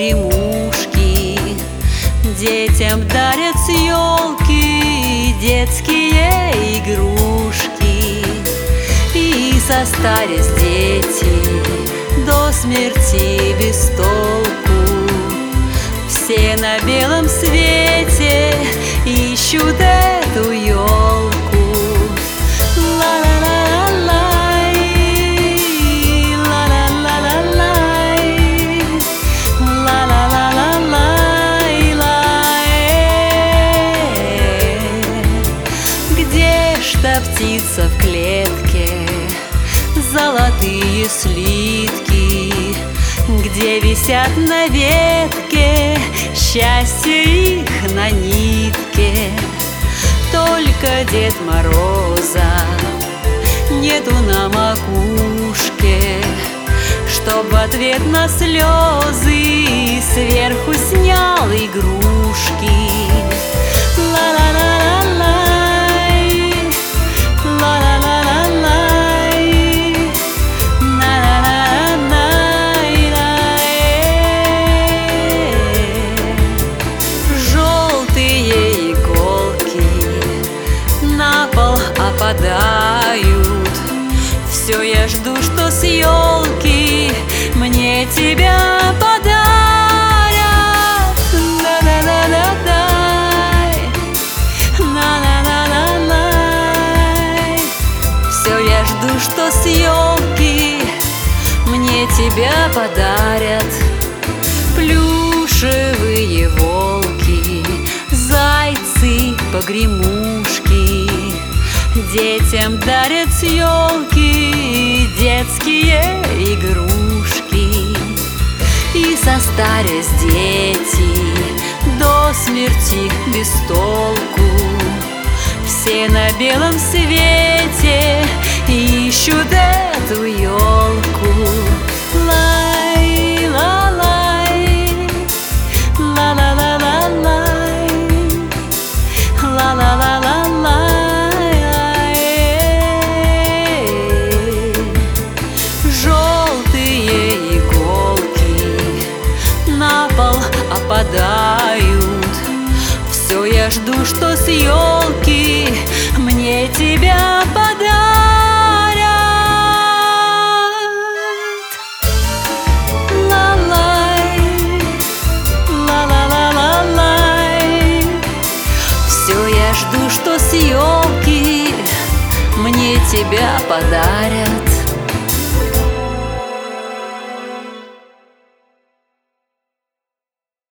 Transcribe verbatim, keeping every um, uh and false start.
погремушки. Детям дарят с елки детские игрушки. И состарясь дети до смерти без толку, все на белом свете ищут эту елку. Где-то птица в клетке, золотые слитки, где висят на ветке счастье их на нитке. Только Дед Мороза нету на макушке, чтоб в ответ на слезы сверху снял игрушки. Опадают. Все я жду, что с елки мне тебя подарят. На-на-на-на-най, на-на-на-на-най. Все я жду, что с елки мне тебя подарят. Плюшевые волки, зайцы, погремушки, детям дарят с елки детские игрушки. И состарясь дети до смерти без толку, все на белом свете ищут эту елку. Лай, ла, лай, ла-ла-ла-ла-лай, ла-ла-ла-ла-лай. Опадают. Все я жду, что с елки мне тебя подарят. Ла-лай, ла-ла-ла-ла-лай. Все я жду, что с елки мне тебя подарят.